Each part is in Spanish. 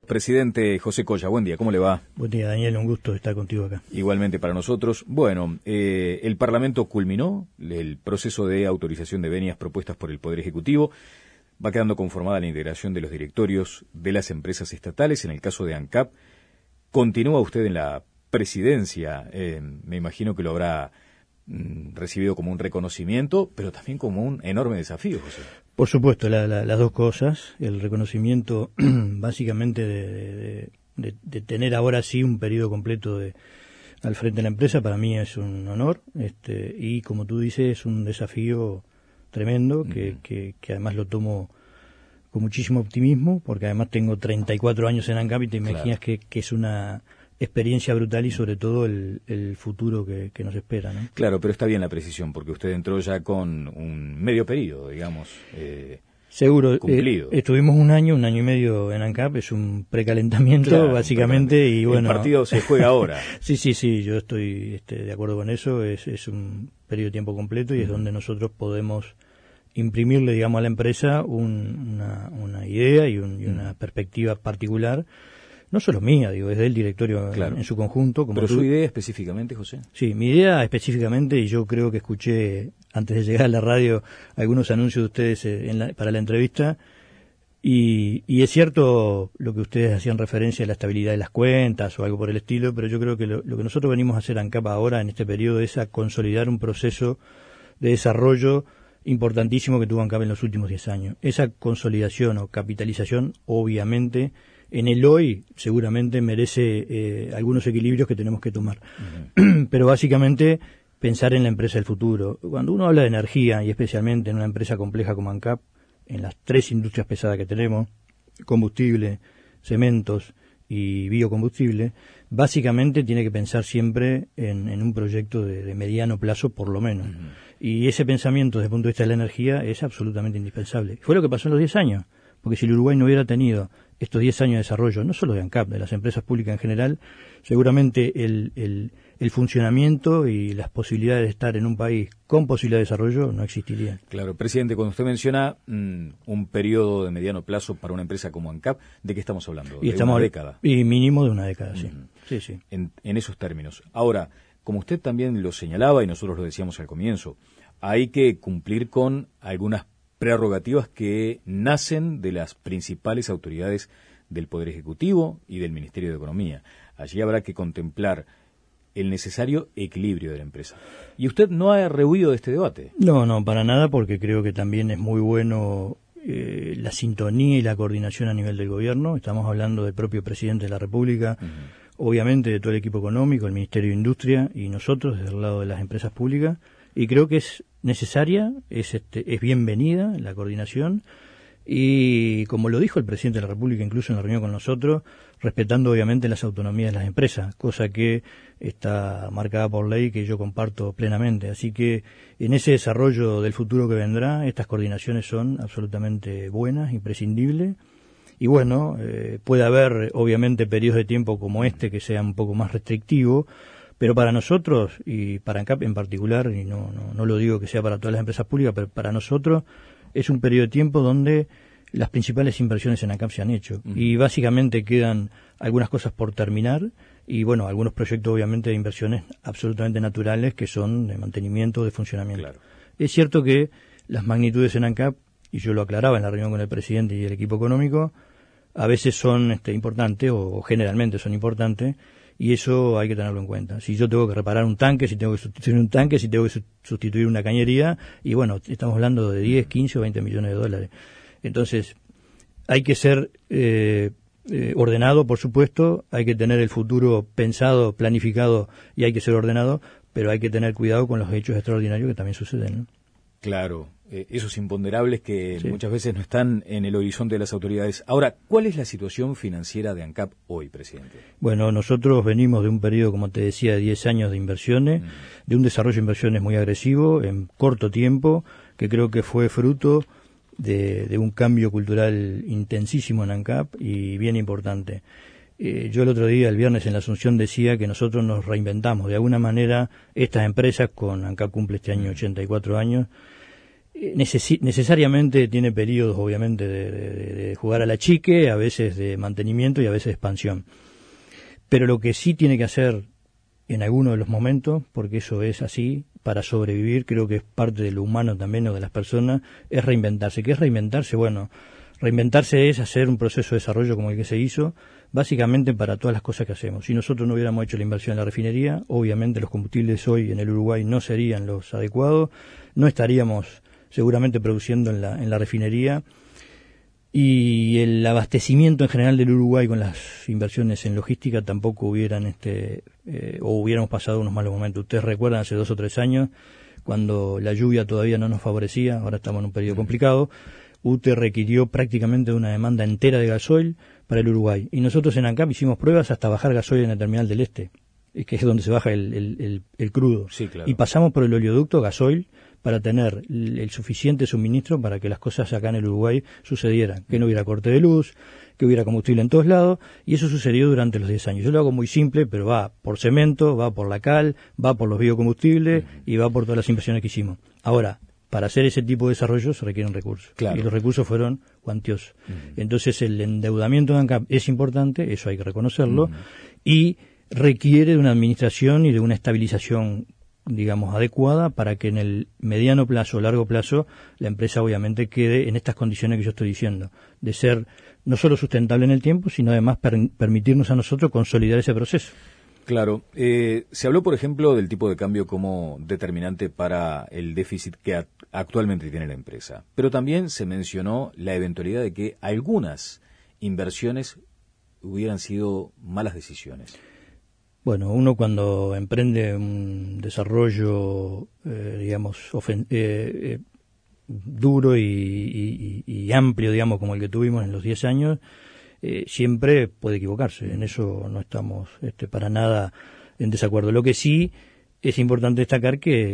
Presidente José Colla, buen día, ¿cómo le va? Buen día, Daniel, un gusto estar contigo acá. Igualmente para nosotros. Bueno, el Parlamento culminó el proceso de autorización de venias propuestas por el Poder Ejecutivo. Va quedando conformada la integración de los directorios de las empresas estatales. En el caso de ANCAP, continúa usted en la presidencia. Me imagino que lo habrá recibido como un reconocimiento, pero también como un enorme desafío, José. Por supuesto, las dos cosas. El reconocimiento básicamente de tener ahora sí un periodo completo al frente de la empresa, para mí es un honor, y como tú dices, es un desafío tremendo que además lo tomo con muchísimo optimismo, porque además tengo 34 años en ANCAP y te imaginas que es una experiencia brutal y sobre todo el futuro que nos espera, ¿no? Claro, pero está bien la precisión, porque usted entró ya con un medio periodo, digamos, seguro, cumplido. Estuvimos un año y medio en ANCAP, es un precalentamiento, claro, básicamente, y bueno... El partido se juega ahora. Sí, yo estoy de acuerdo con eso, es un periodo de tiempo completo y es donde nosotros podemos imprimirle, digamos, a la empresa una idea y una perspectiva particular. No solo mía, es del directorio, claro, en su conjunto. ¿Pero su idea específicamente, José? Sí, mi idea específicamente, y yo creo que escuché antes de llegar a la radio algunos anuncios de ustedes para la entrevista, y es cierto lo que ustedes hacían referencia a la estabilidad de las cuentas o algo por el estilo, pero yo creo que lo que nosotros venimos a hacer ANCAP ahora en este periodo es a consolidar un proceso de desarrollo importantísimo que tuvo ANCAP en los últimos 10 años. Esa consolidación o capitalización, obviamente, en el hoy seguramente merece algunos equilibrios que tenemos que tomar. Pero básicamente pensar en la empresa del futuro. Cuando uno habla de energía, y especialmente en una empresa compleja como ANCAP, en las tres industrias pesadas que tenemos, combustible, cementos y biocombustible, básicamente tiene que pensar siempre en un proyecto de mediano plazo por lo menos. Y ese pensamiento desde el punto de vista de la energía es absolutamente indispensable. Fue lo que pasó en los 10 años, porque si el Uruguay no hubiera tenido estos 10 años de desarrollo, no solo de ANCAP, de las empresas públicas en general, seguramente el funcionamiento y las posibilidades de estar en un país con posibilidad de desarrollo no existirían. Claro, presidente, cuando usted menciona un periodo de mediano plazo para una empresa como ANCAP, ¿de qué estamos hablando? ¿De una década? Y mínimo de una década, sí. Sí. En esos términos. Ahora, como usted también lo señalaba y nosotros lo decíamos al comienzo, hay que cumplir con algunas prerrogativas que nacen de las principales autoridades del Poder Ejecutivo y del Ministerio de Economía. Allí habrá que contemplar el necesario equilibrio de la empresa. ¿Y usted no ha rehuido de este debate? No, para nada, porque creo que también es muy bueno la sintonía y la coordinación a nivel del gobierno. Estamos hablando del propio presidente de la República, obviamente de todo el equipo económico, el Ministerio de Industria y nosotros desde el lado de las empresas públicas. Y creo que es necesaria, es bienvenida la coordinación, y como lo dijo el presidente de la República incluso en la reunión con nosotros, respetando obviamente las autonomías de las empresas, cosa que está marcada por ley que yo comparto plenamente. Así que en ese desarrollo del futuro que vendrá, estas coordinaciones son absolutamente buenas, imprescindibles. Y bueno, puede haber obviamente periodos de tiempo como este que sean un poco más restrictivos, pero para nosotros, y para ANCAP en particular, y no lo digo que sea para todas las empresas públicas, pero para nosotros es un periodo de tiempo donde las principales inversiones en ANCAP se han hecho. Y básicamente quedan algunas cosas por terminar, y bueno, algunos proyectos obviamente de inversiones absolutamente naturales que son de mantenimiento, de funcionamiento. Claro. Es cierto que las magnitudes en ANCAP, y yo lo aclaraba en la reunión con el presidente y el equipo económico, a veces son importantes, o generalmente son importantes, y eso hay que tenerlo en cuenta. Si yo tengo que reparar un tanque, si tengo que sustituir un tanque, si tengo que sustituir una cañería, y bueno, estamos hablando de 10, 15 o 20 millones de dólares. Entonces, hay que ser ordenado, por supuesto, hay que tener el futuro pensado, planificado, y hay que ser ordenado, pero hay que tener cuidado con los hechos extraordinarios que también suceden, ¿no? Claro, esos imponderables que muchas veces no están en el horizonte de las autoridades. Ahora, ¿cuál es la situación financiera de ANCAP hoy, presidente? Bueno, nosotros venimos de un periodo, como te decía, de 10 años de inversiones, de un desarrollo de inversiones muy agresivo, en corto tiempo, que creo que fue fruto de un cambio cultural intensísimo en ANCAP y bien importante. Yo el otro día, el viernes, en la Asunción decía que nosotros nos reinventamos. De alguna manera, estas empresas, con ANCAP cumple este año 84 años, necesariamente tiene periodos, obviamente, de jugar a la chique, a veces de mantenimiento y a veces de expansión. Pero lo que sí tiene que hacer en alguno de los momentos, porque eso es así, para sobrevivir, creo que es parte de lo humano también o de las personas, es reinventarse. ¿Qué es reinventarse? Bueno, reinventarse es hacer un proceso de desarrollo como el que se hizo, básicamente para todas las cosas que hacemos. Si nosotros no hubiéramos hecho la inversión en la refinería, obviamente los combustibles hoy en el Uruguay no serían los adecuados, no estaríamos seguramente produciendo en la refinería, y el abastecimiento en general del Uruguay con las inversiones en logística tampoco hubieran o hubiéramos pasado unos malos momentos. Ustedes recuerdan hace 2 o 3 años, cuando la lluvia todavía no nos favorecía, ahora estamos en un periodo complicado, UTE requirió prácticamente una demanda entera de gasoil para el Uruguay. Y nosotros en ANCAP hicimos pruebas hasta bajar gasoil en el terminal del Este, que es donde se baja el crudo. Sí, claro. Y pasamos por el oleoducto gasoil para tener el suficiente suministro para que las cosas acá en el Uruguay sucedieran, que no hubiera corte de luz, que hubiera combustible en todos lados, y eso sucedió durante los 10 años. Yo lo hago muy simple, pero va por cemento, va por la cal, va por los biocombustibles y va por todas las inversiones que hicimos. Ahora, para hacer ese tipo de desarrollo se requieren recursos, claro, y los recursos fueron cuantiosos. Entonces el endeudamiento de ANCAP es importante, eso hay que reconocerlo, y requiere de una administración y de una estabilización, digamos, adecuada para que en el mediano plazo o largo plazo la empresa obviamente quede en estas condiciones que yo estoy diciendo, de ser no solo sustentable en el tiempo, sino además permitirnos a nosotros consolidar ese proceso. Claro. Se habló, por ejemplo, del tipo de cambio como determinante para el déficit que actualmente tiene la empresa, pero también se mencionó la eventualidad de que algunas inversiones hubieran sido malas decisiones. Bueno, uno cuando emprende un desarrollo, digamos, duro y amplio, digamos, como el que tuvimos en los 10 años, siempre puede equivocarse. En eso no estamos para nada en desacuerdo. Lo que sí es importante destacar que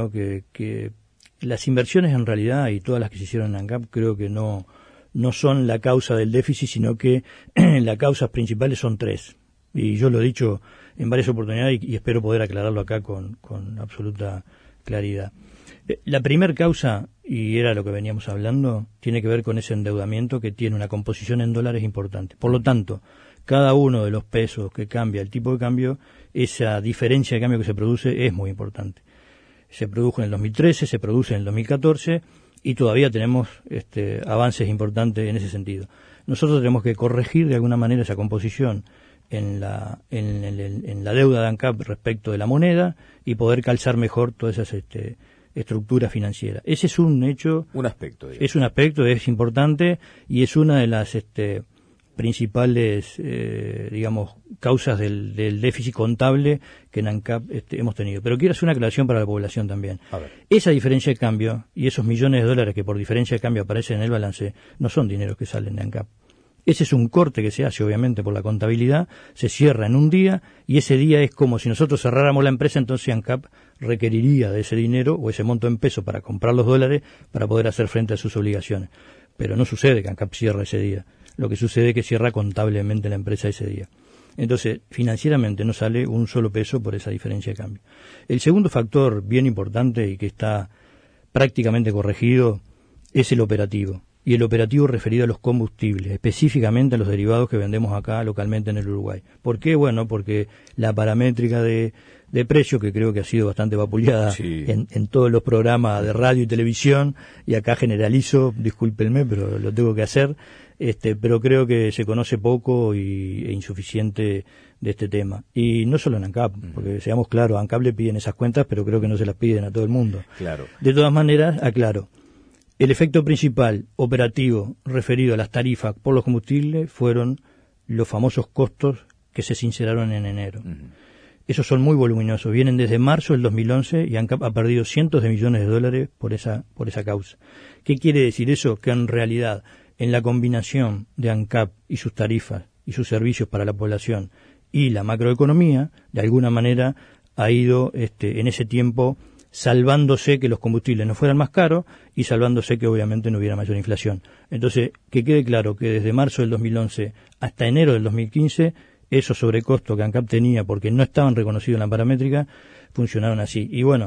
las inversiones en realidad y todas las que se hicieron en ANCAP creo que no son la causa del déficit, sino que las causas principales son 3. Y yo lo he dicho en varias oportunidades y espero poder aclararlo acá con absoluta claridad. La primera causa, y era lo que veníamos hablando, tiene que ver con ese endeudamiento que tiene una composición en dólares importante. Por lo tanto, cada uno de los pesos que cambia el tipo de cambio, esa diferencia de cambio que se produce es muy importante. Se produjo en el 2013, se produce en el 2014 y todavía tenemos avances importantes en ese sentido. Nosotros tenemos que corregir de alguna manera esa composición en la deuda de ANCAP respecto de la moneda y poder calzar mejor todas esas estructura financiera. Ese es un hecho. Un aspecto. Digamos. Es un aspecto, es importante y es una de las principales, digamos, causas del déficit contable que en ANCAP hemos tenido. Pero quiero hacer una aclaración para la población también. Esa diferencia de cambio y esos millones de dólares que por diferencia de cambio aparecen en el balance no son dineros que salen de ANCAP. Ese es un corte que se hace, obviamente, por la contabilidad, se cierra en un día, y ese día es como si nosotros cerráramos la empresa, entonces ANCAP requeriría de ese dinero o ese monto en pesos para comprar los dólares para poder hacer frente a sus obligaciones. Pero no sucede que ANCAP cierre ese día. Lo que sucede es que cierra contablemente la empresa ese día. Entonces, financieramente no sale un solo peso por esa diferencia de cambio. El segundo factor bien importante y que está prácticamente corregido es el operativo. Y el operativo referido a los combustibles, específicamente a los derivados que vendemos acá localmente en el Uruguay. ¿Por qué? Bueno, porque la paramétrica de precio, que creo que ha sido bastante vapuleada en todos los programas de radio y televisión, y acá generalizo, discúlpenme, pero lo tengo que hacer, pero creo que se conoce poco e insuficiente de este tema. Y no solo en ANCAP, porque seamos claros, a ANCAP le piden esas cuentas, pero creo que no se las piden a todo el mundo. Claro. De todas maneras, aclaro. El efecto principal operativo referido a las tarifas por los combustibles fueron los famosos costos que se sinceraron en enero. Esos son muy voluminosos, vienen desde marzo del 2011 y ANCAP ha perdido cientos de millones de dólares por esa causa. ¿Qué quiere decir eso? Que en realidad, en la combinación de ANCAP y sus tarifas y sus servicios para la población y la macroeconomía, de alguna manera ha ido en ese tiempo salvándose que los combustibles no fueran más caros y salvándose que obviamente no hubiera mayor inflación. Entonces, que quede claro que desde marzo del 2011 hasta enero del 2015, esos sobrecostos que ANCAP tenía porque no estaban reconocidos en la paramétrica, funcionaron así. Y bueno,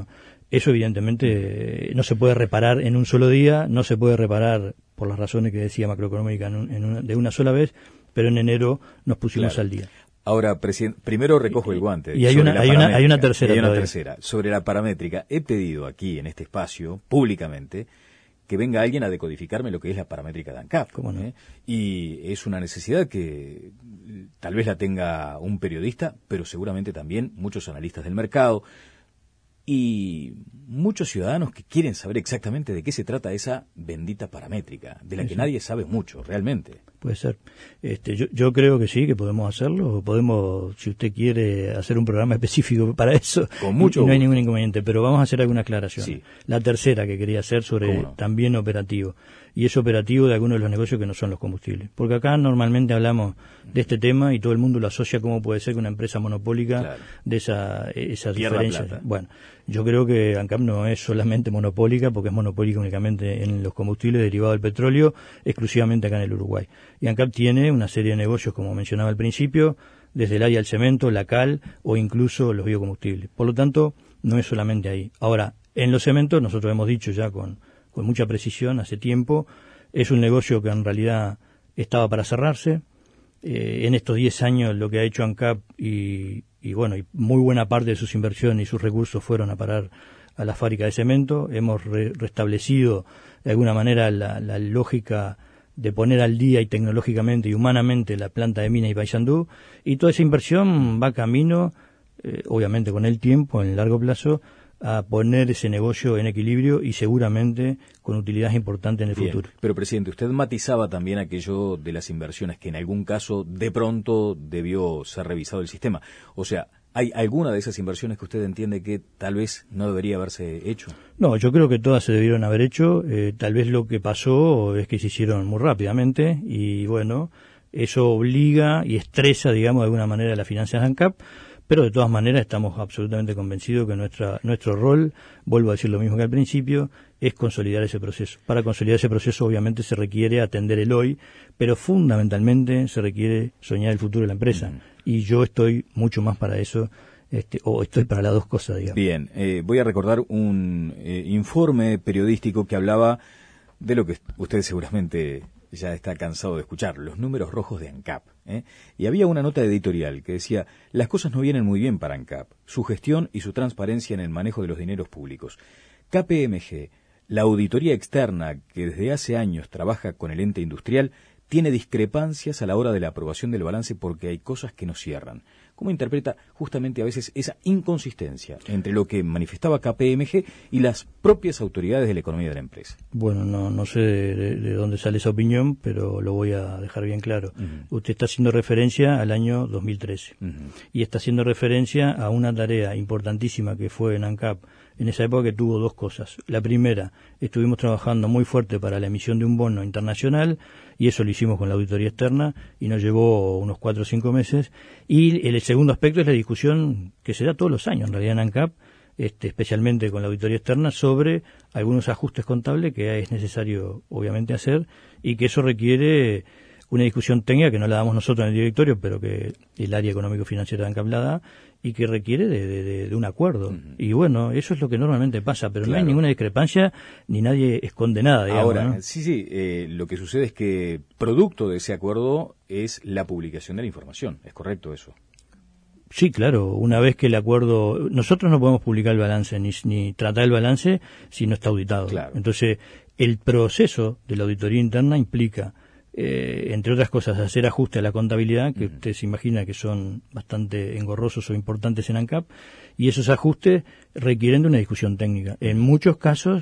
Eso evidentemente no se puede reparar en un solo día, no se puede reparar por las razones que decía macroeconómica de una sola vez, pero en enero nos pusimos al día. Ahora, primero recojo el guante. Y hay una tercera. Hay una tercera. Sobre la paramétrica, he pedido aquí, en este espacio, públicamente, que venga alguien a decodificarme lo que es la paramétrica de ANCAP. ¿Cómo no? Y es una necesidad que tal vez la tenga un periodista, pero seguramente también muchos analistas del mercado y muchos ciudadanos que quieren saber exactamente de qué se trata esa bendita paramétrica, de la que nadie sabe mucho, realmente. Puede ser. Yo creo que sí, que podemos hacerlo. Podemos, si usted quiere, hacer un programa específico para eso. Con mucho no hay gusto. ningún inconveniente, pero vamos a hacer alguna aclaración. Sí. La tercera que quería hacer sobre también operativo. Y es operativo de algunos de los negocios que no son los combustibles. Porque acá normalmente hablamos de este tema y todo el mundo lo asocia como puede ser que una empresa monopólica de esa diferencia. Bueno, yo creo que ANCAP no es solamente monopólica, porque es monopólica únicamente en los combustibles derivados del petróleo, exclusivamente acá en el Uruguay. Y ANCAP tiene una serie de negocios, como mencionaba al principio, desde el área del cemento, la cal o incluso los biocombustibles. Por lo tanto, no es solamente ahí. Ahora, en los cementos, nosotros hemos dicho ya con mucha precisión hace tiempo, es un negocio que en realidad estaba para cerrarse. En estos 10 años lo que ha hecho ANCAP y muy buena parte de sus inversiones y sus recursos fueron a parar a la fábrica de cemento. Hemos restablecido de alguna manera la lógica de poner al día y tecnológicamente y humanamente la planta de Mina y Paysandú, y toda esa inversión va camino, obviamente con el tiempo, en el largo plazo, a poner ese negocio en equilibrio y seguramente con utilidad importante en el futuro. Pero, presidente, usted matizaba también aquello de las inversiones que en algún caso de pronto debió ser revisado el sistema. O sea, ¿hay alguna de esas inversiones que usted entiende que tal vez no debería haberse hecho? No, yo creo que todas se debieron haber hecho. Tal vez lo que pasó es que se hicieron muy rápidamente y bueno, eso obliga y estresa, digamos, de alguna manera las finanzas de ANCAP. Pero de todas maneras estamos absolutamente convencidos que nuestro rol, vuelvo a decir lo mismo que al principio, es consolidar ese proceso. Para consolidar ese proceso obviamente se requiere atender el hoy, pero fundamentalmente se requiere soñar el futuro de la empresa. Y yo estoy mucho más para eso, o estoy para las dos cosas, digamos. Bien, voy a recordar un informe periodístico que hablaba de lo que usted seguramente ya está cansado de escuchar, los números rojos de ANCAP. Y había una nota editorial que decía: las cosas no vienen muy bien para ANCAP, su gestión y su transparencia en el manejo de los dineros públicos. KPMG, la auditoría externa que desde hace años trabaja con el ente industrial, tiene discrepancias a la hora de la aprobación del balance porque hay cosas que no cierran. ¿Cómo interpreta justamente a veces esa inconsistencia entre lo que manifestaba KPMG y las propias autoridades de la economía de la empresa? Bueno, no sé de dónde sale esa opinión, pero lo voy a dejar bien claro. Usted está haciendo referencia al año 2013 y está haciendo referencia a una tarea importantísima que fue en ANCAP en esa época, que tuvo dos cosas. La primera, estuvimos trabajando muy fuerte para la emisión de un bono internacional y eso lo hicimos con la auditoría externa y nos llevó unos 4 o 5 meses. Y el segundo aspecto es la discusión que se da todos los años en realidad en ANCAP, especialmente con la auditoría externa, sobre algunos ajustes contables que es necesario obviamente hacer y que eso requiere una discusión técnica que no la damos nosotros en el directorio, pero que el área económico-financiera de ANCAP la da y que requiere de un acuerdo. Y bueno, eso es lo que normalmente pasa, pero no hay ninguna discrepancia ni nadie esconde nada, digamos. Ahora, ¿no? Lo que sucede es que producto de ese acuerdo es la publicación de la información. ¿Es correcto eso? Sí, claro. Una vez que el acuerdo... Nosotros no podemos publicar el balance ni tratar el balance si no está auditado. Claro. Entonces, el proceso de la auditoría interna implica, entre otras cosas, hacer ajuste a la contabilidad, que usted se imagina que son bastante engorrosos o importantes en ANCAP, y esos ajustes requieren de una discusión técnica. En muchos casos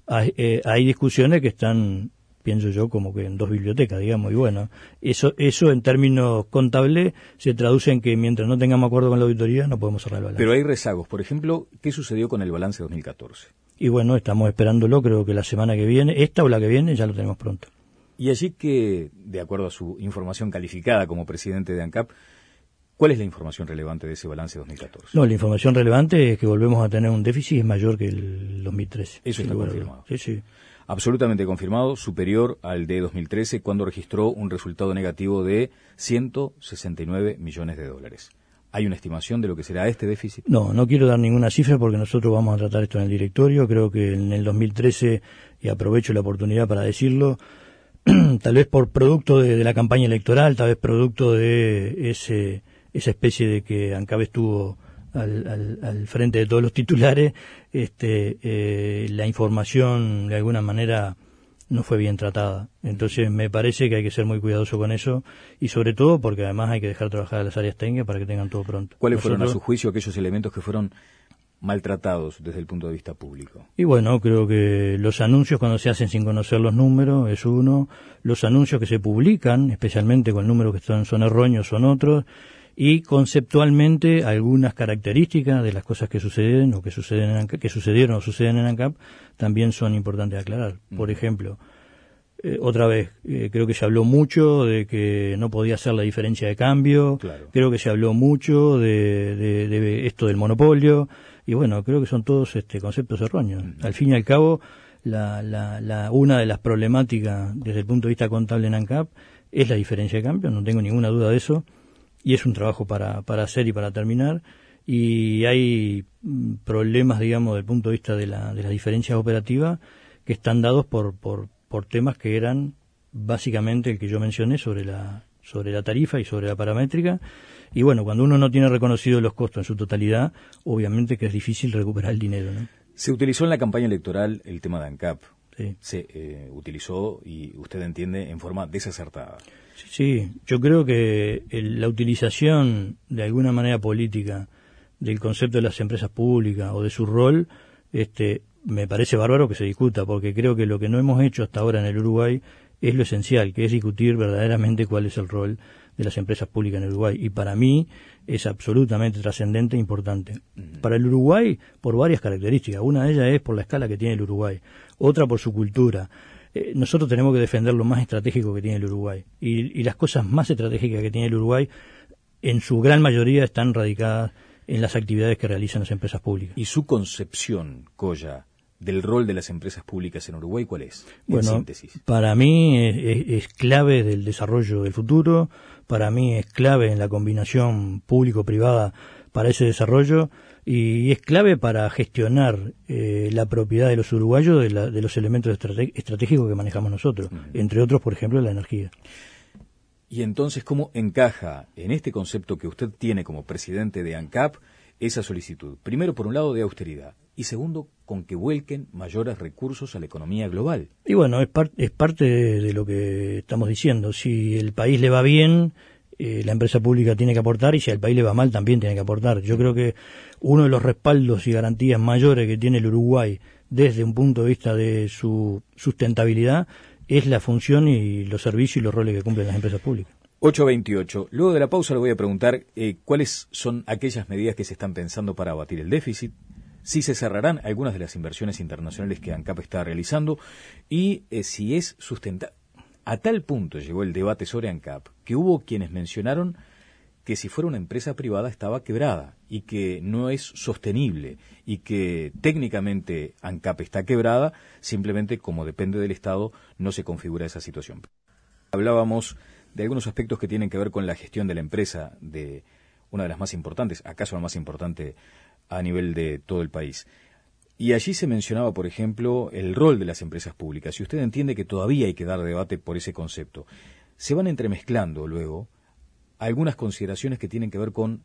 hay discusiones que están, pienso yo, como que en dos bibliotecas, digamos, y bueno, eso en términos contables se traduce en que mientras no tengamos acuerdo con la auditoría no podemos cerrar el balance. Pero hay rezagos. Por ejemplo, ¿qué sucedió con el balance 2014? Y bueno, estamos esperándolo, creo que la semana que viene, esta o la que viene, ya lo tenemos pronto. Y allí que, de acuerdo a su información calificada como presidente de ANCAP, ¿cuál es la información relevante de ese balance 2014? No, la información relevante es que volvemos a tener un déficit mayor que el 2013. Eso está confirmado. Sí, sí. Absolutamente confirmado, superior al de 2013, cuando registró un resultado negativo de $169 millones. ¿Hay una estimación de lo que será este déficit? No, no quiero dar ninguna cifra porque nosotros vamos a tratar esto en el directorio. Creo que en el 2013, y aprovecho la oportunidad para decirlo, tal vez por producto de la campaña electoral, tal vez producto de esa especie de que ANCAP estuvo al frente de todos los titulares, la información de alguna manera no fue bien tratada. Entonces me parece que hay que ser muy cuidadoso con eso, y sobre todo porque además hay que dejar trabajar a las áreas técnicas para que tengan todo pronto. ¿Cuáles fueron a su juicio aquellos elementos que fueron maltratados desde el punto de vista público? Y bueno, creo que los anuncios cuando se hacen sin conocer los números es uno, los anuncios que se publican, especialmente con números que son erróneos, son otros, y conceptualmente algunas características de las cosas que suceden o que sucedieron o suceden en ANCAP también son importantes de aclarar. Por ejemplo, otra vez, creo que se habló mucho de que no podía ser la diferencia de cambio, claro. Creo que se habló mucho de esto del monopolio, y bueno, creo que son todos conceptos erróneos. Al fin y al cabo, una de las problemáticas desde el punto de vista contable en ANCAP es la diferencia de cambio, no tengo ninguna duda de eso, y es un trabajo para hacer y para terminar, y hay problemas, digamos, desde el punto de vista de las diferencias operativas que están dados por temas que eran básicamente el que yo mencioné sobre la tarifa y sobre la paramétrica. Y bueno, cuando uno no tiene reconocido los costos en su totalidad, obviamente que es difícil recuperar el dinero, ¿no? Se utilizó en la campaña electoral el tema de ANCAP. Sí. Se utilizó, y usted entiende, en forma desacertada. Sí, yo creo que la utilización de alguna manera política del concepto de las empresas públicas o de su rol, me parece bárbaro que se discuta, porque creo que lo que no hemos hecho hasta ahora en el Uruguay es lo esencial, que es discutir verdaderamente cuál es el rol de las empresas públicas en el Uruguay, y para mí es absolutamente trascendente e importante. Para el Uruguay, por varias características. Una de ellas es por la escala que tiene el Uruguay, otra por su cultura. Nosotros tenemos que defender lo más estratégico que tiene el Uruguay, y las cosas más estratégicas que tiene el Uruguay, en su gran mayoría, están radicadas en las actividades que realizan las empresas públicas. ¿Y su concepción, Colla, del rol de las empresas públicas en Uruguay, cuál es? Bueno, en síntesis. Para mí es clave del desarrollo del futuro, para mí es clave en la combinación público-privada para ese desarrollo, y es clave para gestionar la propiedad de los uruguayos de los elementos estratégicos que manejamos nosotros, entre otros, por ejemplo, la energía. Y entonces, ¿cómo encaja en este concepto que usted tiene como presidente de ANCAP esa solicitud? Primero, por un lado, de austeridad, y segundo, con que vuelquen mayores recursos a la economía global. Y bueno, es parte de lo que estamos diciendo. Si el país le va bien, la empresa pública tiene que aportar, y si al país le va mal también tiene que aportar. Yo creo que uno de los respaldos y garantías mayores que tiene el Uruguay desde un punto de vista de su sustentabilidad es la función y los servicios y los roles que cumplen las empresas públicas. 8:28. Luego de la pausa le voy a preguntar cuáles son aquellas medidas que se están pensando para abatir el déficit, si se cerrarán algunas de las inversiones internacionales que ANCAP está realizando, y si es sustentable. A tal punto llegó el debate sobre ANCAP que hubo quienes mencionaron que si fuera una empresa privada estaba quebrada y que no es sostenible, y que técnicamente ANCAP está quebrada, simplemente como depende del Estado no se configura esa situación. Hablábamos de algunos aspectos que tienen que ver con la gestión de la empresa, de una de las más importantes, acaso la más importante a nivel de todo el país. Y allí se mencionaba, por ejemplo, el rol de las empresas públicas, y usted entiende que todavía hay que dar debate por ese concepto. Se van entremezclando luego algunas consideraciones que tienen que ver con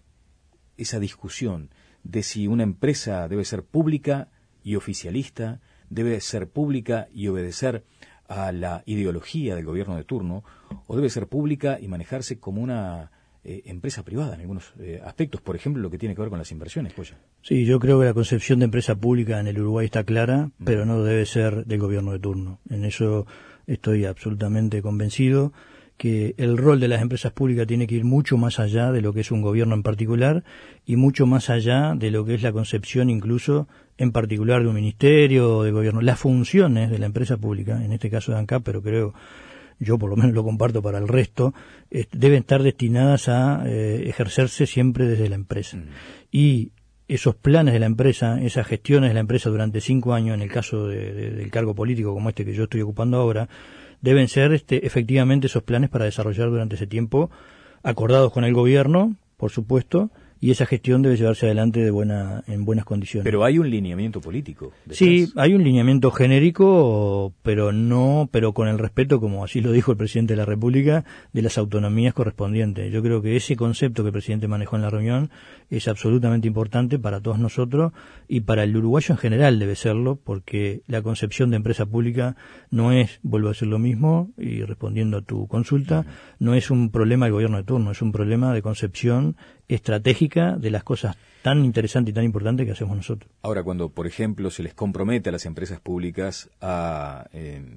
esa discusión de si una empresa debe ser pública y oficialista, debe ser pública y obedecer a la ideología del gobierno de turno, o debe ser pública y manejarse como una empresa privada en algunos aspectos, por ejemplo, lo que tiene que ver con las inversiones, Colla. Sí, yo creo que la concepción de empresa pública en el Uruguay está clara, pero no debe ser del gobierno de turno. En eso estoy absolutamente convencido, que el rol de las empresas públicas tiene que ir mucho más allá de lo que es un gobierno en particular, y mucho más allá de lo que es la concepción incluso en particular de un ministerio o de gobierno. Las funciones de la empresa pública, en este caso de ANCAP, pero creo, yo por lo menos lo comparto para el resto, deben estar destinadas a ejercerse siempre desde la empresa. Y esos planes de la empresa, esas gestiones de la empresa durante 5 años, en el caso del cargo político como este que yo estoy ocupando ahora, deben ser efectivamente esos planes para desarrollar durante ese tiempo, acordados con el gobierno, por supuesto, y esa gestión debe llevarse adelante en buenas condiciones. Pero hay un lineamiento político detrás. Sí, hay un lineamiento genérico, pero con el respeto, como así lo dijo el presidente de la República, de las autonomías correspondientes. Yo creo que ese concepto que el presidente manejó en la reunión es absolutamente importante para todos nosotros y para el uruguayo en general debe serlo, porque la concepción de empresa pública no es, vuelvo a decir lo mismo, y respondiendo a tu consulta, no es un problema del gobierno de turno, es un problema de concepción estratégica de las cosas tan interesantes y tan importantes que hacemos nosotros. Ahora, cuando, por ejemplo, se les compromete a las empresas públicas a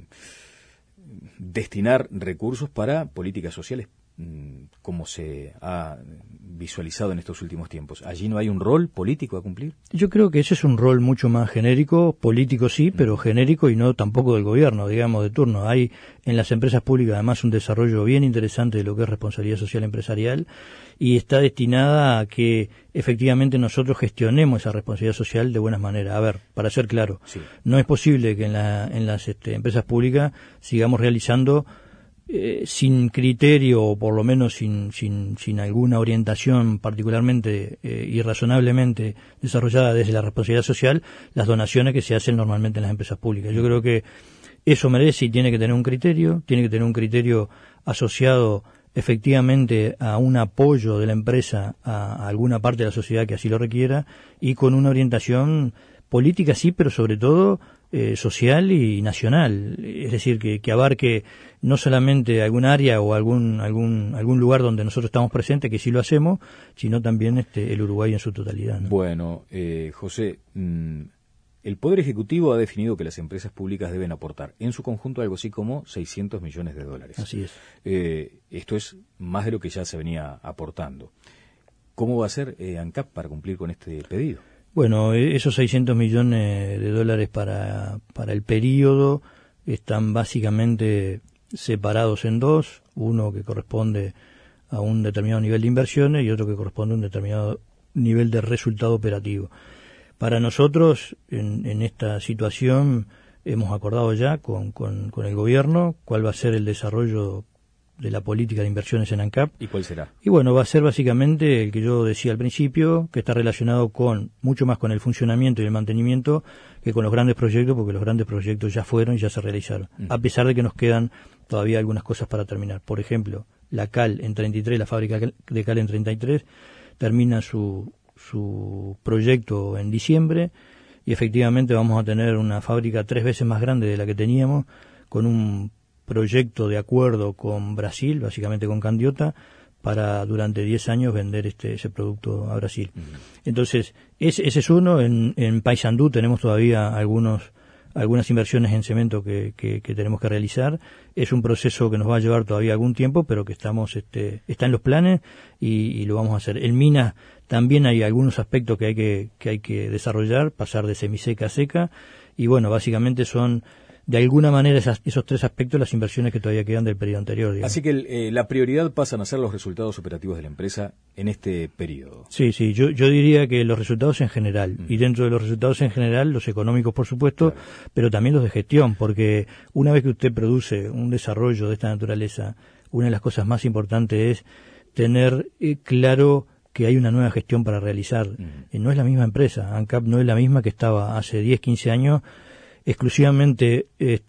destinar recursos para políticas sociales, como se ha visualizado en estos últimos tiempos, ¿allí no hay un rol político a cumplir? Yo creo que ese es un rol mucho más genérico, político sí, pero genérico y no tampoco del gobierno, digamos, de turno. Hay en las empresas públicas además un desarrollo bien interesante de lo que es responsabilidad social empresarial y está destinada a que efectivamente nosotros gestionemos esa responsabilidad social de buenas maneras. A ver, para ser claro, sí, no es posible que en las empresas públicas sigamos realizando sin criterio o por lo menos sin alguna orientación particularmente y razonablemente desarrollada desde la responsabilidad social las donaciones que se hacen normalmente en las empresas públicas. Yo creo que eso merece y tiene que tener un criterio asociado efectivamente a un apoyo de la empresa a alguna parte de la sociedad que así lo requiera y con una orientación política sí, pero sobre todo social y nacional, es decir, que abarque no solamente algún área o algún lugar donde nosotros estamos presentes, que sí lo hacemos, sino también el Uruguay en su totalidad, ¿no? Bueno, José, el Poder Ejecutivo ha definido que las empresas públicas deben aportar en su conjunto algo así como $600 millones. Así es. Esto es más de lo que ya se venía aportando. ¿Cómo va a ser ANCAP para cumplir con este pedido? Bueno, esos $600 millones para el periodo están básicamente separados en dos, uno que corresponde a un determinado nivel de inversiones y otro que corresponde a un determinado nivel de resultado operativo. Para nosotros, en esta situación, hemos acordado ya con el gobierno cuál va a ser el desarrollo de la política de inversiones en ANCAP. ¿Y cuál será? Y bueno, va a ser básicamente el que yo decía al principio, que está relacionado mucho más con el funcionamiento y el mantenimiento que con los grandes proyectos, porque los grandes proyectos ya fueron y ya se realizaron, a pesar de que nos quedan todavía algunas cosas para terminar. Por ejemplo, la cal en 33, la fábrica de cal en 33, termina su proyecto en diciembre y efectivamente vamos a tener una fábrica 3 veces más grande de la que teníamos, con un proyecto de acuerdo con Brasil, básicamente con Candiota, para durante 10 años vender ese producto a Brasil. Entonces, ese es uno. En Paysandú tenemos todavía algunas inversiones en cemento que tenemos que realizar. Es un proceso que nos va a llevar todavía algún tiempo, pero que está en los planes y lo vamos a hacer. En Minas también hay algunos aspectos que hay que desarrollar, pasar de semiseca a seca, y bueno, básicamente son de alguna manera esos 3 aspectos las inversiones que todavía quedan del periodo anterior, digamos. Así que la prioridad pasan a ser los resultados operativos de la empresa en este periodo. Sí, yo diría que los resultados en general, y dentro de los resultados en general, los económicos por supuesto, claro, pero también los de gestión, porque una vez que usted produce un desarrollo de esta naturaleza, una de las cosas más importantes es tener claro que hay una nueva gestión para realizar. No es la misma empresa, ANCAP no es la misma que estaba hace 10, 15 años, exclusivamente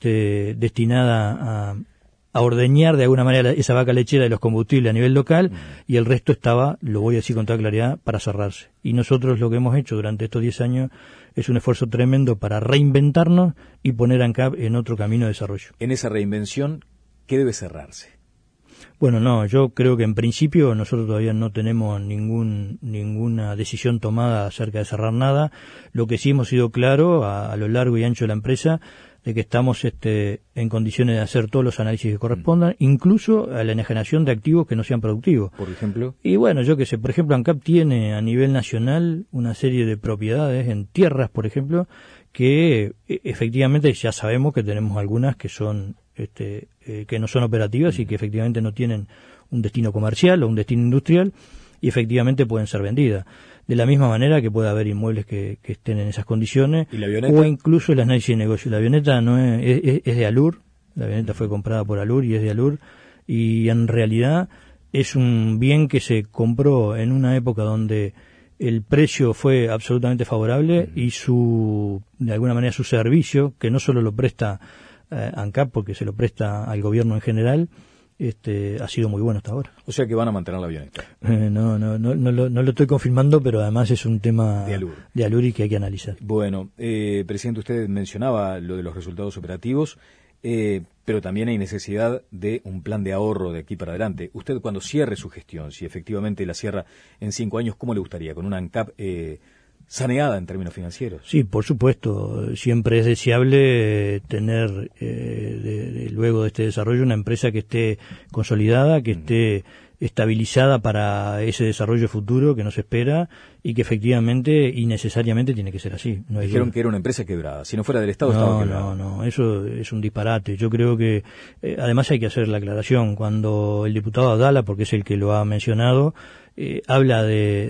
destinada a ordeñar de alguna manera esa vaca lechera de los combustibles a nivel local, y el resto estaba, lo voy a decir con toda claridad, para cerrarse. Y nosotros lo que hemos hecho durante estos 10 años es un esfuerzo tremendo para reinventarnos y poner a ANCAP en otro camino de desarrollo. En esa reinvención, ¿qué debe cerrarse? Bueno, no, yo creo que en principio nosotros todavía no tenemos ninguna decisión tomada acerca de cerrar nada. Lo que sí hemos sido claro a lo largo y ancho de la empresa, de que estamos en condiciones de hacer todos los análisis que correspondan, incluso a la enajenación de activos que no sean productivos. ¿Por ejemplo? Y bueno, yo qué sé, por ejemplo, ANCAP tiene a nivel nacional una serie de propiedades en tierras, por ejemplo, que efectivamente ya sabemos que tenemos algunas que son que no son operativas y que efectivamente no tienen un destino comercial o un destino industrial y efectivamente pueden ser vendidas. De la misma manera que puede haber inmuebles que estén en esas condiciones. ¿Y la avioneta? O incluso el análisis de negocio. La avioneta no es de Alur, la avioneta fue comprada por Alur y es de Alur, y en realidad es un bien que se compró en una época donde el precio fue absolutamente favorable y de alguna manera su servicio, que no solo lo presta ANCAP porque se lo presta al gobierno en general, ha sido muy bueno hasta ahora. O sea que van a mantener la avioneta. No lo estoy confirmando, pero además es un tema de Aluri que hay que analizar. Bueno, presidente, usted mencionaba lo de los resultados operativos, pero también hay necesidad de un plan de ahorro de aquí para adelante. Usted cuando cierre su gestión, si efectivamente la cierra en 5 años, ¿cómo le gustaría? ¿Con una ANCAP saneada en términos financieros? Sí, por supuesto. Siempre es deseable tener, luego de este desarrollo, una empresa que esté consolidada, que esté estabilizada para ese desarrollo futuro que nos espera y que efectivamente y necesariamente tiene que ser así. No Dijeron que era una empresa quebrada. Si no fuera del Estado, estaba quebrada. No, eso es un disparate. Yo creo que, además hay que hacer la aclaración. Cuando el diputado Abdala, porque es el que lo ha mencionado, habla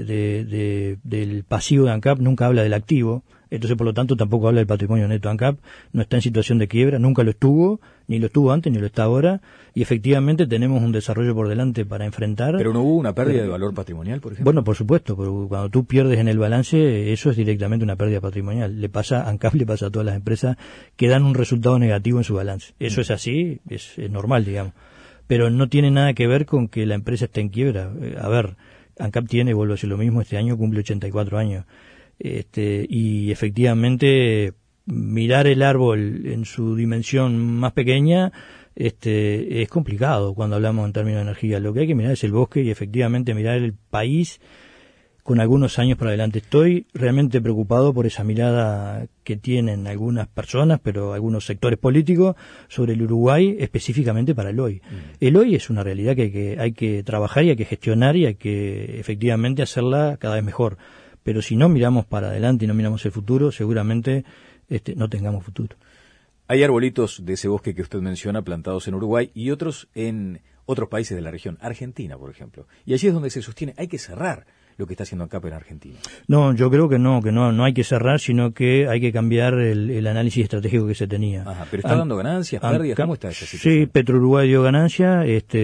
del pasivo de ANCAP, nunca habla del activo. Entonces, por lo tanto, tampoco habla del patrimonio neto de ANCAP. No está en situación de quiebra, nunca lo estuvo, ni lo estuvo antes, ni lo está ahora. Y efectivamente tenemos un desarrollo por delante para enfrentar. ¿Pero no hubo una pérdida de valor patrimonial, por ejemplo? Bueno, por supuesto, pero cuando tú pierdes en el balance, eso es directamente una pérdida patrimonial. A ANCAP le pasa a todas las empresas que dan un resultado negativo en su balance. Eso es así, es normal, digamos. Pero no tiene nada que ver con que la empresa esté en quiebra. A ver, ANCAP vuelvo a decir lo mismo, este año cumple 84 años. Y efectivamente mirar el árbol en su dimensión más pequeña es complicado cuando hablamos en términos de energía. Lo que hay que mirar es el bosque y efectivamente mirar el país con algunos años por adelante. Estoy realmente preocupado por esa mirada que tienen algunas personas, pero algunos sectores políticos, sobre el Uruguay, específicamente para el hoy. El hoy es una realidad que hay que trabajar y hay que gestionar y hay que efectivamente hacerla cada vez mejor. Pero si no miramos para adelante y no miramos el futuro, seguramente no tengamos futuro. Hay arbolitos de ese bosque que usted menciona plantados en Uruguay y otros en otros países de la región, Argentina, por ejemplo. Y allí es donde se sostiene, hay que cerrar lo que está haciendo ANCAP en Argentina. No, yo creo que no hay que cerrar, sino que hay que cambiar el análisis estratégico que se tenía. Ajá, pero está dando ganancias, pérdidas, ¿cómo está esa situación? Sí, Petro-Uruguay dio ganancias,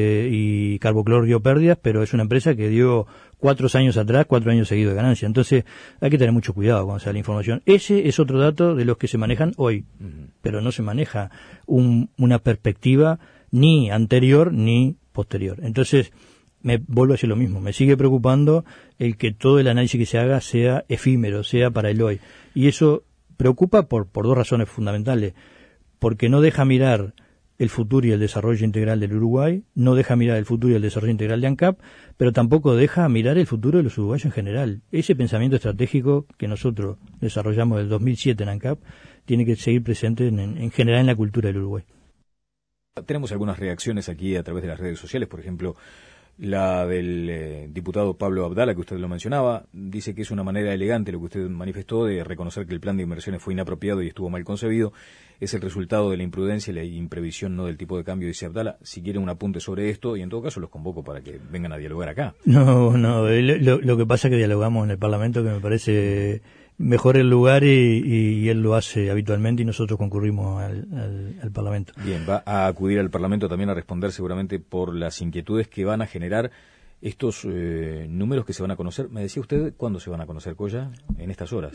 y Carboclor dio pérdidas, pero es una empresa que dio 4 años atrás, 4 años seguidos de ganancia. Entonces hay que tener mucho cuidado cuando sale la información. Ese es otro dato de los que se manejan hoy, pero no se maneja una perspectiva ni anterior ni posterior. Entonces, me vuelvo a decir lo mismo, me sigue preocupando el que todo el análisis que se haga sea efímero, sea para el hoy. Y eso preocupa por 2 razones fundamentales. Porque no deja mirar el futuro y el desarrollo integral del Uruguay, no deja mirar el futuro y el desarrollo integral de ANCAP, pero tampoco deja mirar el futuro de los uruguayos en general. Ese pensamiento estratégico que nosotros desarrollamos del 2007 en ANCAP tiene que seguir presente en general en la cultura del Uruguay. Tenemos algunas reacciones aquí a través de las redes sociales, por ejemplo, la del diputado Pablo Abdala, que usted lo mencionaba, dice que es una manera elegante lo que usted manifestó de reconocer que el plan de inversiones fue inapropiado y estuvo mal concebido. Es el resultado de la imprudencia y la imprevisión, no del tipo de cambio, dice Abdala. Si quieren un apunte sobre esto, y en todo caso los convoco para que vengan a dialogar acá. No, lo que pasa es que dialogamos en el Parlamento, que me parece mejor el lugar y él lo hace habitualmente y nosotros concurrimos al Parlamento. Bien, va a acudir al Parlamento también a responder seguramente por las inquietudes que van a generar estos números que se van a conocer. Me decía usted, ¿cuándo se van a conocer, Coya? En estas horas.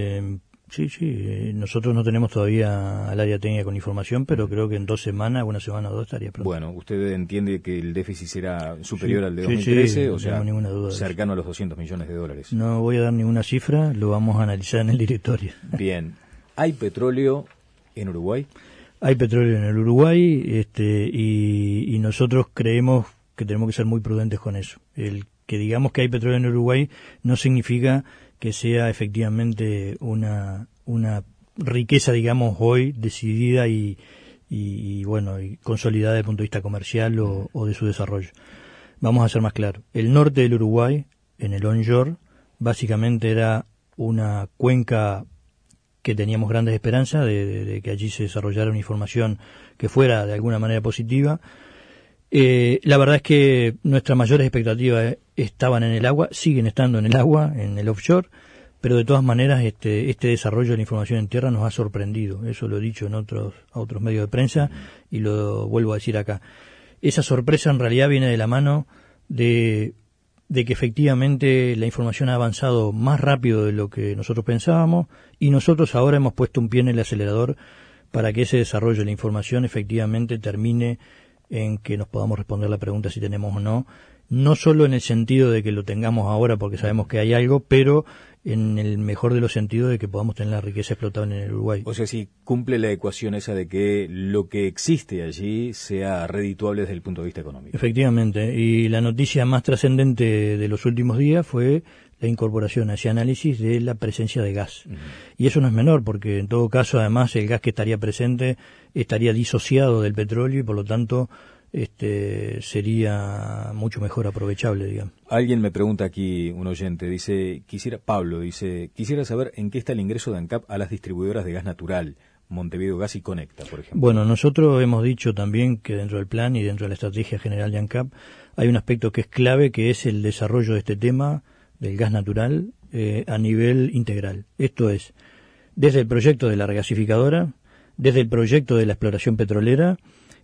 Sí, nosotros no tenemos todavía al área técnica con información, pero creo que en 2 semanas, 1 semana o 2 estaría pronto. Bueno, ¿usted entiende que el déficit será superior al de 2013? O sea, no tengo ninguna duda cercano a los $200 millones. No voy a dar ninguna cifra, lo vamos a analizar en el directorio. Bien, ¿hay petróleo en Uruguay? Hay petróleo en el Uruguay, y nosotros creemos que tenemos que ser muy prudentes con eso. El que digamos que hay petróleo en Uruguay no significa que sea efectivamente una riqueza, digamos, hoy decidida y consolidada desde el punto de vista comercial o de su desarrollo. Vamos a ser más claros. El norte del Uruguay, en el onshore, básicamente era una cuenca que teníamos grandes esperanzas de que allí se desarrollara una información que fuera de alguna manera positiva. La verdad es que nuestras mayores expectativas estaban en el agua, siguen estando en el agua, en el offshore, pero de todas maneras este desarrollo de la información en tierra nos ha sorprendido. Eso lo he dicho en otros medios de prensa y lo vuelvo a decir acá. Esa sorpresa en realidad viene de la mano de que efectivamente la información ha avanzado más rápido de lo que nosotros pensábamos y nosotros ahora hemos puesto un pie en el acelerador para que ese desarrollo de la información efectivamente termine en que nos podamos responder la pregunta si tenemos o no, no solo en el sentido de que lo tengamos ahora porque sabemos que hay algo, pero en el mejor de los sentidos de que podamos tener la riqueza explotable en el Uruguay. O sea, si cumple la ecuación esa de que lo que existe allí sea redituable desde el punto de vista económico. Efectivamente, y la noticia más trascendente de los últimos días fue la incorporación a ese análisis de la presencia de gas. Y eso no es menor, porque en todo caso, además, el gas que estaría presente estaría disociado del petróleo y por lo tanto sería mucho mejor aprovechable, digamos. Alguien me pregunta aquí, un oyente, Pablo dice, quisiera saber en qué está el ingreso de ANCAP a las distribuidoras de gas natural, Montevideo Gas y Conecta, por ejemplo. Bueno, nosotros hemos dicho también que dentro del plan y dentro de la estrategia general de ANCAP hay un aspecto que es clave, que es el desarrollo de este tema del gas natural a nivel integral. Esto es, desde el proyecto de la regasificadora, desde el proyecto de la exploración petrolera,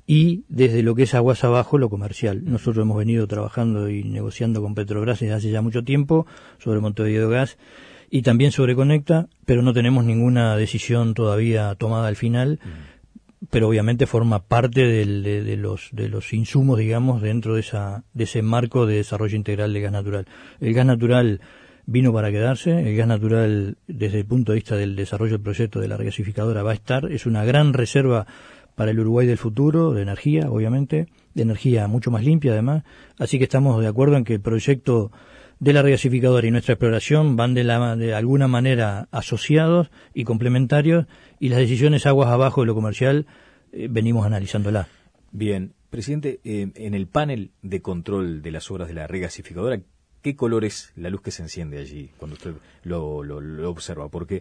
y desde lo que es aguas abajo, lo comercial. Nosotros hemos venido trabajando y negociando con Petrobras desde hace ya mucho tiempo sobre Montevideo Gas y también sobre Conecta, pero no tenemos ninguna decisión todavía tomada al final, pero obviamente forma parte de los insumos, digamos, dentro de ese marco de desarrollo integral del gas natural. El gas natural vino para quedarse, el gas natural desde el punto de vista del desarrollo del proyecto de la regasificadora va a estar, es una gran reserva para el Uruguay del futuro, de energía, obviamente, de energía mucho más limpia además, así que estamos de acuerdo en que el proyecto de la regasificadora y nuestra exploración van de alguna manera asociados y complementarios, y las decisiones aguas abajo de lo comercial venimos analizándola. Bien, presidente, en el panel de control de las obras de la regasificadora, ¿qué color es la luz que se enciende allí cuando usted lo observa? Porque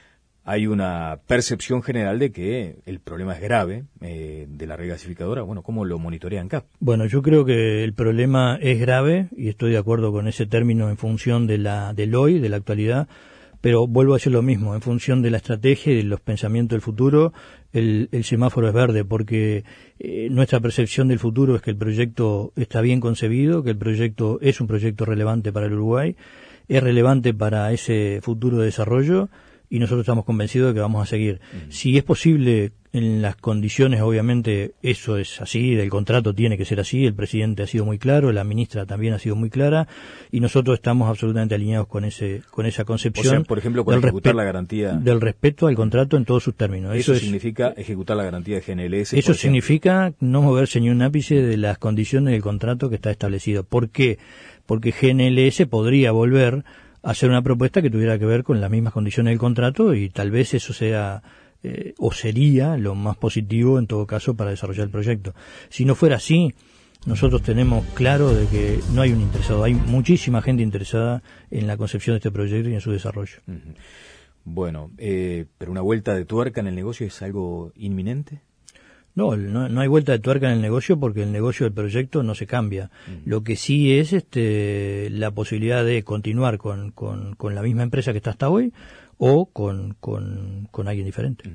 hay una percepción general de que el problema es grave de la regasificadora. Bueno, ¿cómo lo monitorea ANCAP? Bueno, yo creo que el problema es grave y estoy de acuerdo con ese término en función del hoy, de la actualidad, pero vuelvo a decir lo mismo, en función de la estrategia y de los pensamientos del futuro, el semáforo es verde, porque nuestra percepción del futuro es que el proyecto está bien concebido, que el proyecto es un proyecto relevante para el Uruguay, es relevante para ese futuro de desarrollo, y nosotros estamos convencidos de que vamos a seguir. Si es posible, en las condiciones, obviamente, eso es así, el contrato tiene que ser así, el presidente ha sido muy claro, la ministra también ha sido muy clara, y nosotros estamos absolutamente alineados con esa concepción. O sea, por ejemplo, con ejecutar la garantía del respeto al contrato en todos sus términos. Eso significa ejecutar la garantía de GNLS. Eso significa no moverse ni un ápice de las condiciones del contrato que está establecido. ¿Por qué? Porque GNLS podría volver hacer una propuesta que tuviera que ver con las mismas condiciones del contrato y tal vez eso sea o sería lo más positivo en todo caso para desarrollar el proyecto. Si no fuera así, nosotros tenemos claro de que no hay un interesado, hay muchísima gente interesada en la concepción de este proyecto y en su desarrollo. Bueno, pero una vuelta de tuerca en el negocio es algo inminente. No hay vuelta de tuerca en el negocio porque el negocio del proyecto no se cambia. Lo que sí es la posibilidad de continuar con la misma empresa que está hasta hoy o con alguien diferente.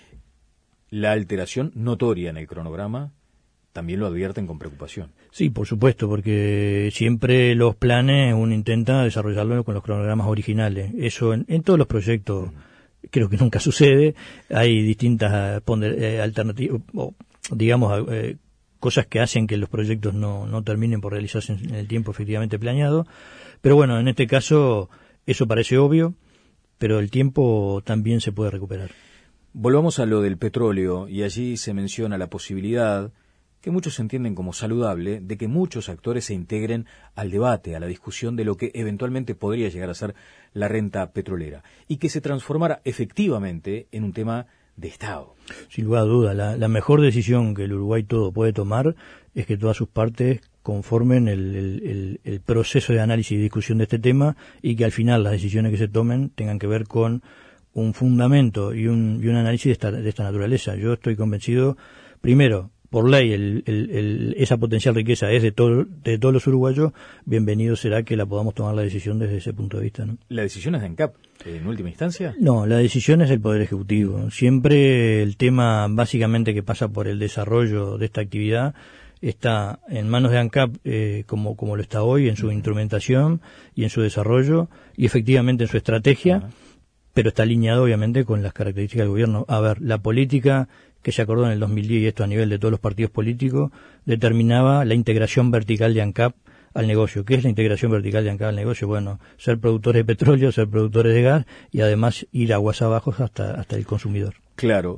La alteración notoria en el cronograma también lo advierten con preocupación. Sí, por supuesto, porque siempre los planes uno intenta desarrollarlo con los cronogramas originales. Eso en todos los proyectos creo que nunca sucede. Hay distintas alternativas, digamos, cosas que hacen que los proyectos no terminen por realizarse en el tiempo efectivamente planeado. Pero bueno, en este caso eso parece obvio, pero el tiempo también se puede recuperar. Volvamos a lo del petróleo, y allí se menciona la posibilidad, que muchos entienden como saludable, de que muchos actores se integren al debate, a la discusión de lo que eventualmente podría llegar a ser la renta petrolera, y que se transformara efectivamente en un tema de Estado. Sin lugar a duda, la mejor decisión que el Uruguay todo puede tomar es que todas sus partes conformen el proceso de análisis y discusión de este tema, y que al final las decisiones que se tomen tengan que ver con un fundamento y un análisis de esta naturaleza. Yo estoy convencido, primero, por ley, esa potencial riqueza es de todos los uruguayos, bienvenido será que la podamos tomar la decisión desde ese punto de vista, ¿no? ¿La decisión es de ANCAP, en última instancia? No, la decisión es del Poder Ejecutivo. Siempre el tema básicamente que pasa por el desarrollo de esta actividad está en manos de ANCAP como lo está hoy, en su instrumentación y en su desarrollo y efectivamente en su estrategia, pero está alineado obviamente con las características del gobierno. A ver, la política que se acordó en el 2010, y esto a nivel de todos los partidos políticos, determinaba la integración vertical de ANCAP al negocio. ¿Qué es la integración vertical de ANCAP al negocio? Bueno, ser productores de petróleo, ser productores de gas y además ir aguas abajo hasta el consumidor. Claro,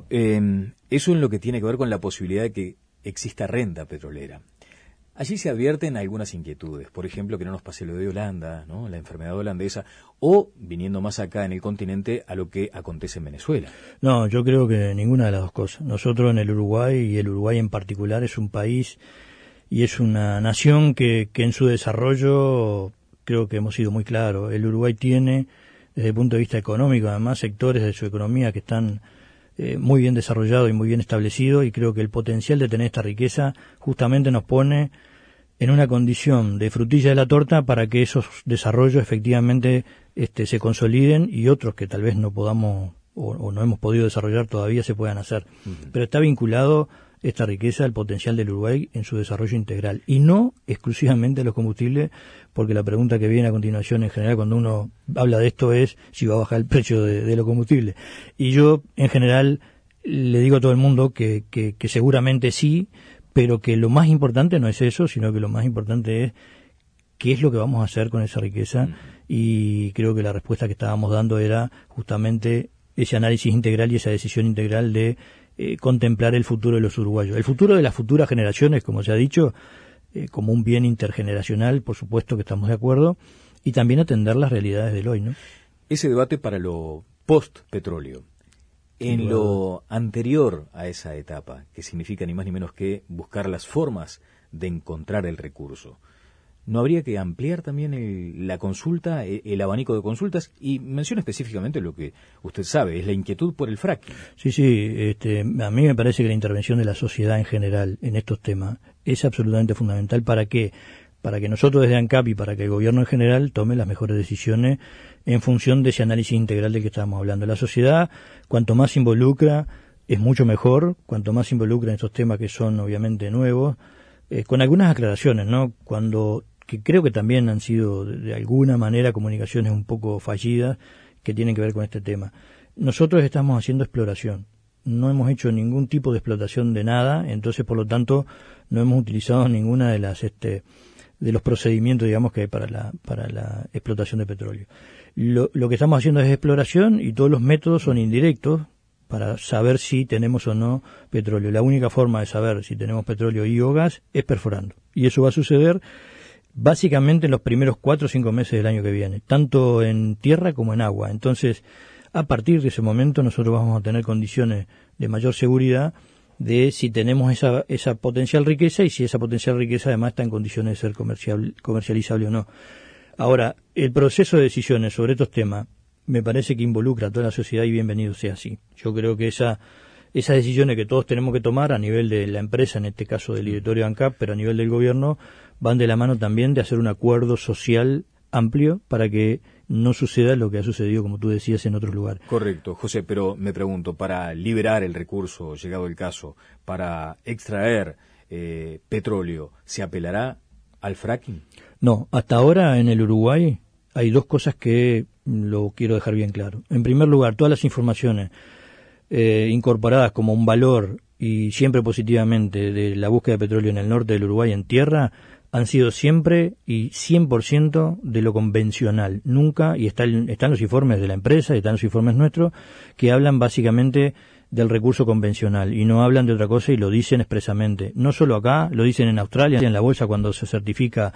eso en lo que tiene que ver con la posibilidad de que exista renta petrolera. Allí se advierten algunas inquietudes, por ejemplo, que no nos pase lo de Holanda, ¿no? La enfermedad holandesa, o, viniendo más acá en el continente, a lo que acontece en Venezuela. No, yo creo que ninguna de las dos cosas. Nosotros en el Uruguay, y el Uruguay en particular, es un país y es una nación que en su desarrollo creo que hemos sido muy claros. El Uruguay tiene, desde el punto de vista económico, además, sectores de su economía que están muy bien desarrollados y muy bien establecidos, y creo que el potencial de tener esta riqueza justamente nos pone en una condición de frutilla de la torta para que esos desarrollos efectivamente se consoliden y otros que tal vez no podamos o no hemos podido desarrollar todavía se puedan hacer. Pero está vinculado esta riqueza al potencial del Uruguay en su desarrollo integral y no exclusivamente a los combustibles, porque la pregunta que viene a continuación en general cuando uno habla de esto es si va a bajar el precio de los combustibles. Y yo en general le digo a todo el mundo que seguramente sí, pero que lo más importante no es eso, sino que lo más importante es qué es lo que vamos a hacer con esa riqueza, y creo que la respuesta que estábamos dando era justamente ese análisis integral y esa decisión integral de contemplar el futuro de los uruguayos. El futuro de las futuras generaciones, como se ha dicho, como un bien intergeneracional, por supuesto que estamos de acuerdo, y también atender las realidades del hoy, ¿no? Ese debate para lo post-petróleo. En lo anterior a esa etapa, que significa ni más ni menos que buscar las formas de encontrar el recurso, ¿no habría que ampliar también la consulta, el abanico de consultas? Y menciona específicamente lo que usted sabe, es la inquietud por el fracking. Sí, a mí me parece que la intervención de la sociedad en general en estos temas es absolutamente fundamental. ¿Para qué? Para que nosotros desde ANCAP y para que el gobierno en general tome las mejores decisiones en función de ese análisis integral del que estábamos hablando. La sociedad, cuanto más se involucra, es mucho mejor, cuanto más se involucra en estos temas que son obviamente nuevos, con algunas aclaraciones, ¿no? Que creo que también han sido de alguna manera comunicaciones un poco fallidas que tienen que ver con este tema. Nosotros estamos haciendo exploración, no hemos hecho ningún tipo de explotación de nada, entonces por lo tanto no hemos utilizado ninguna de las de los procedimientos, digamos, que hay para la explotación de petróleo. Lo que estamos haciendo es exploración y todos los métodos son indirectos para saber si tenemos o no petróleo. La única forma de saber si tenemos petróleo y o gas es perforando. Y eso va a suceder básicamente en los primeros 4 o 5 meses del año que viene, tanto en tierra como en agua. Entonces, a partir de ese momento nosotros vamos a tener condiciones de mayor seguridad de si tenemos esa potencial riqueza y si esa potencial riqueza además está en condiciones de ser comercializable o no. Ahora, el proceso de decisiones sobre estos temas me parece que involucra a toda la sociedad y bienvenido sea así. Yo creo que esas decisiones que todos tenemos que tomar a nivel de la empresa, en este caso del directorio de ANCAP, pero a nivel del gobierno, van de la mano también de hacer un acuerdo social amplio para que no suceda lo que ha sucedido, como tú decías, en otros lugares. Correcto, José, pero me pregunto, para liberar el recurso, llegado el caso, para extraer petróleo, ¿se apelará al fracking? No, hasta ahora en el Uruguay hay dos cosas que lo quiero dejar bien claro. En primer lugar, todas las informaciones incorporadas como un valor y siempre positivamente de la búsqueda de petróleo en el norte del Uruguay en tierra han sido siempre y 100% de lo convencional. Nunca, y están los informes de la empresa y están los informes nuestros, que hablan básicamente del recurso convencional y no hablan de otra cosa y lo dicen expresamente. No solo acá, lo dicen en Australia, en la bolsa cuando se certifica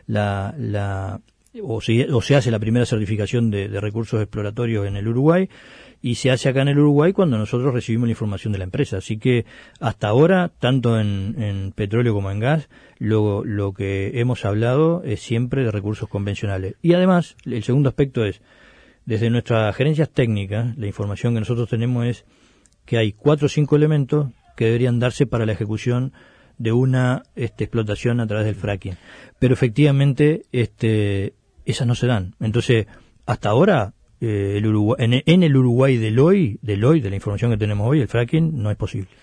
o se hace la primera certificación de recursos exploratorios en el Uruguay, y se hace acá en el Uruguay cuando nosotros recibimos la información de la empresa. Así que hasta ahora, tanto en petróleo como en gas, lo que hemos hablado es siempre de recursos convencionales. Y además, el segundo aspecto es, desde nuestras gerencias técnicas, la información que nosotros tenemos es que hay 4 o 5 elementos que deberían darse para la ejecución de una explotación a través del fracking. Pero efectivamente, esas no se dan. Entonces, hasta ahora, en el Uruguay de la información que tenemos hoy, el fracking no es posible.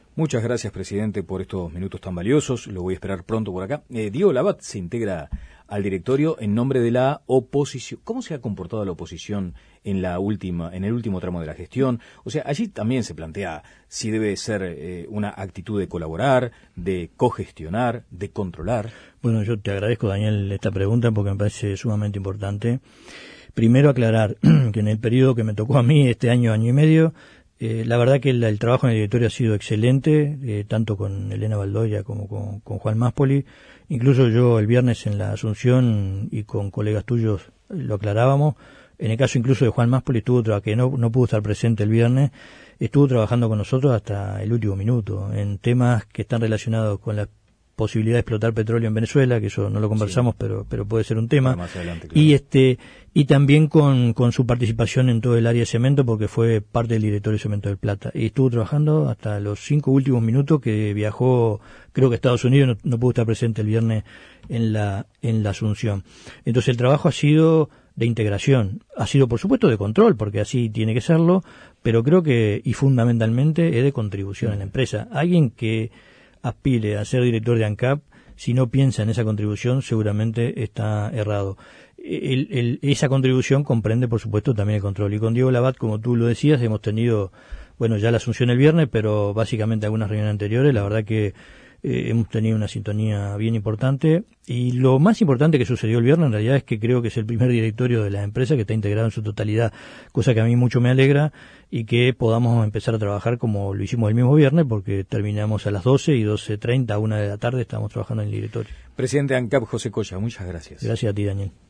Muchas gracias, presidente, por estos minutos tan valiosos. Lo voy a esperar pronto por acá. Diego Labat se integra al directorio en nombre de la oposición. ¿Cómo se ha comportado la oposición en el último tramo de la gestión? O sea, allí también se plantea si debe ser una actitud de colaborar, de cogestionar, de controlar. Bueno, yo te agradezco, Daniel, esta pregunta porque me parece sumamente importante. Primero aclarar que en el periodo que me tocó a mí, este año y medio, la verdad que el trabajo en el directorio ha sido excelente, tanto con Elena Baldoya como con Juan Máspoli. Incluso yo el viernes en la Asunción y con colegas tuyos lo aclarábamos. En el caso incluso de Juan Máspoli, que no pudo estar presente el viernes, estuvo trabajando con nosotros hasta el último minuto en temas que están relacionados con la posibilidad de explotar petróleo en Venezuela, que eso no lo conversamos, sí, pero puede ser un tema. Más adelante, claro. Y también con su participación en todo el área de cemento, porque fue parte del directorio de Cemento del Plata. Y estuvo trabajando hasta los 5 últimos minutos, que viajó, creo que a Estados Unidos, no pudo estar presente el viernes en la Asunción. Entonces el trabajo ha sido de integración, ha sido por supuesto de control, porque así tiene que serlo, pero creo que, y fundamentalmente, es de contribución en la empresa. Alguien que aspire a ser director de ANCAP, si no piensa en esa contribución, seguramente está errado. Esa contribución comprende, por supuesto, también el control. Y con Diego Labat, como tú lo decías, hemos tenido, bueno, ya la Asunción el viernes, pero básicamente algunas reuniones anteriores. La verdad que hemos tenido una sintonía bien importante. Y lo más importante que sucedió el viernes, en realidad, es que creo que es el primer directorio de la empresa que está integrado en su totalidad, cosa que a mí mucho me alegra, y que podamos empezar a trabajar como lo hicimos el mismo viernes, porque terminamos a las 12 y 12:30, a 1 de la tarde, estamos trabajando en el directorio. Presidente ANCAP, José Colla, muchas gracias. Gracias a ti, Daniel.